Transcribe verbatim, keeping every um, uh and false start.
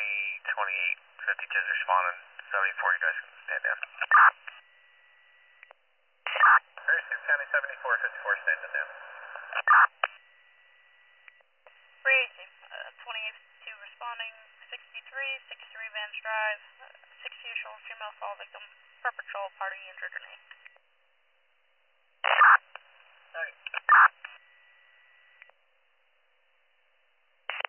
twenty twenty-eight, fifty-two is responding, seventy-four, you guys can stand down. Sioux County seventy-four, fifty-four, standing down. three eighty, uh, twenty-eight fifty-two responding, sixty-three, sixty-three Vance Drive, uh, six-year-old female fall victim, per patrol party injured her knee. Alright.